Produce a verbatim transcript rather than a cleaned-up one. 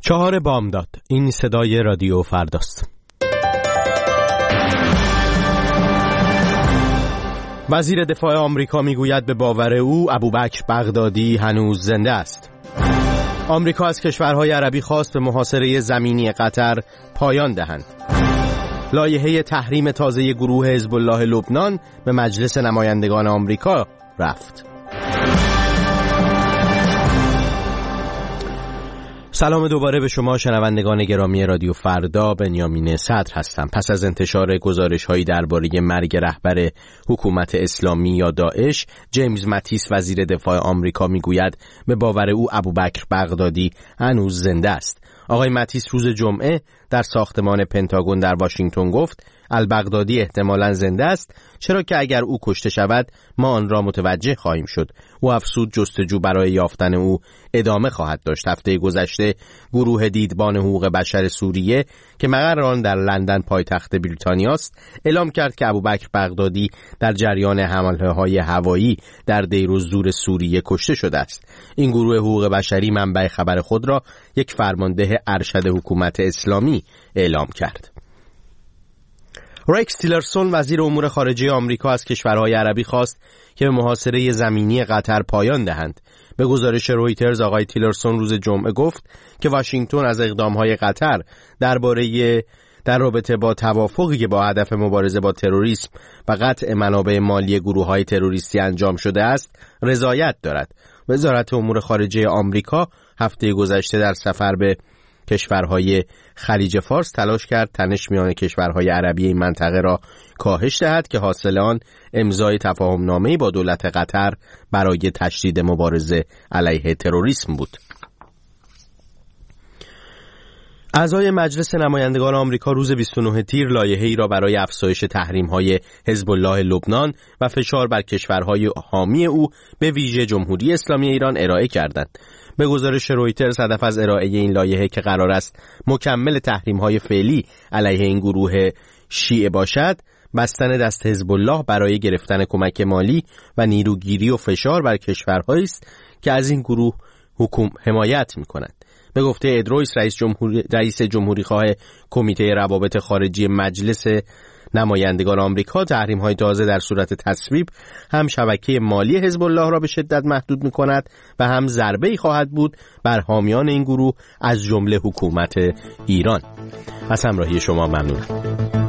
چهار بامداد. این صدای رادیو فرداست. وزیر دفاع آمریکا میگوید به باور او ابوبکر بغدادی هنوز زنده است. آمریکا از کشورهای عربی خواست به محاصره زمینی قطر پایان دهند. لایحه تحریم تازه گروه حزب الله لبنان به مجلس نمایندگان آمریکا رفت. سلام دوباره به شما شنوندگان گرامی رادیو فردا. بنیامین صدر هستم. پس از انتشار گزارش‌هایی درباره مرگ رهبر حکومت اسلامی یا داعش، جیمز ماتیس وزیر دفاع آمریکا میگوید به باور او ابوبکر بغدادی هنوز زنده است. آقای ماتیس روز جمعه در ساختمان پنتاگون در واشنگتن گفت البغدادی احتمالاً زنده است، چرا که اگر او کشته شود ما آن را متوجه خواهیم شد. او افزود جستجو برای یافتن او ادامه خواهد داشت. هفته گذشته گروه دیدبان حقوق بشر سوریه که مقر آن در لندن پایتخت بریتانیا است اعلام کرد که ابوبکر بغدادی در جریان حمله‌های هوایی در دیر الزور سوریه کشته شده است. این گروه حقوق بشری منبع خبر خود را یک فرمانده ارشد حکومت اسلامی اعلام کرد. ریکس تیلرسون وزیر امور خارجه آمریکا از کشورهای عربی خواست که به محاصره زمینی قطر پایان دهند. به گزارش رویترز آقای تیلرسون روز جمعه گفت که واشنگتن از اقدامهای قطر درباره در رابطه با توافقی که با هدف مبارزه با تروریسم و قطع منابع مالی گروه‌های تروریستی انجام شده است رضایت دارد. وزارت امور خارجه آمریکا هفته گذشته در سفر به کشورهای خلیج فارس تلاش کرد تنش میان کشورهای عربی این منطقه را کاهش دهد که حاصل آن امضای تفاهم‌نامه‌ای با دولت قطر برای تشدید مبارزه علیه تروریسم بود. اعضای مجلس نمایندگان آمریکا روز بیست و نهم تیر لایحه‌ای را برای افزایش تحریم‌های حزب الله لبنان و فشار بر کشورهای حامی او به ویژه جمهوری اسلامی ایران ارائه کردند. به گزارش رویترز هدف از ارائه این لایحه که قرار است مکمل تحریم‌های فعلی علیه این گروه شیعه باشد، بستن دست حزب الله برای گرفتن کمک مالی و نیروگیری و فشار بر کشورهایی است که از این گروه حکومت حمایت می‌کنند. به گفته اد رویس رئیس جمهوری رئیس جمهوری خواه کمیته روابط خارجی مجلس نمایندگان آمریکا، تحریم‌های تازه در صورت تصویب هم شبکه مالی حزب الله را به شدت محدود می‌کند و هم ضربه‌ای خواهد بود بر حامیان این گروه از جمله حکومت ایران. از همراهی شما ممنونم.